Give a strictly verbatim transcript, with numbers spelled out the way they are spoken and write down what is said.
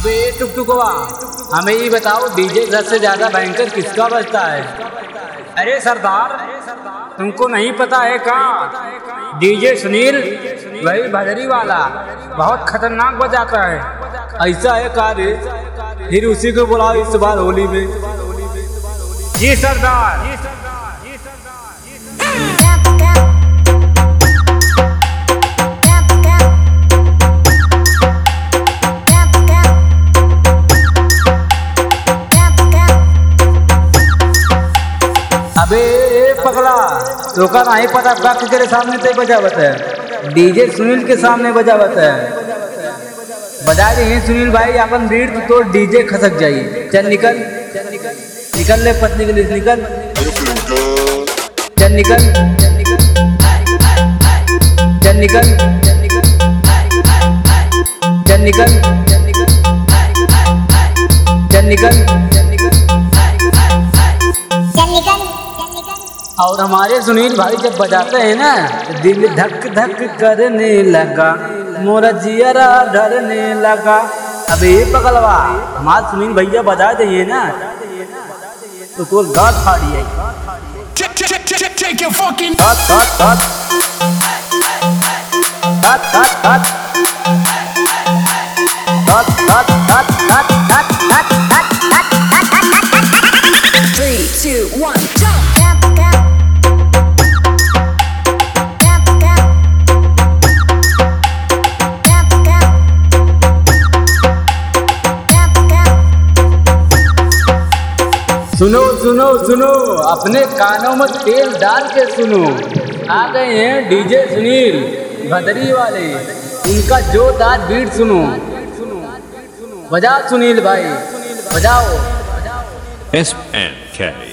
अबे टुकटुकवा, हमें ये बताओ डीजे सबसे ज्यादा भयंकर किसका बजता है? अरे सरदार, तुमको नहीं पता है का? डीजे सुनील, वही भदरी वाला, बहुत खतरनाक बजाता है। ऐसा है का रे? फिर उसी को बुलाओ इस बार होली में। जी सरदार। अबे पगला, तो का नहीं पता वक्त तेरे सामने तो बजावत है, डीजे सुनील के सामने बजावत है। बजा रही सुनील भाई अपन भीड़ तो डीजे खसक जाइए। चल निकल निकल ले पत्नी के लिए निकल चल निकल चल निकल चल निकल चल निकल चल निकल और हमारे सुनील भाई जब बजाते हैं ना तो दिल धक धक करने लगा, मोरा जियरा डरने लगा। अबे ये पगलवा, हमारे सुनील भैया बजा दिए ना तो तो गात फाड़ी है। हट हट हट हट हट हट हट हट हट हट हट Three, two, one, jump! सुनो सुनो सुनो, अपने कानों में तेल डाल के सुनो, आ गए हैं डीजे सुनील भदरी वाले। इनका जोरदार बीट सुनो, बजाओ सुनील भाई बजाओ। S N K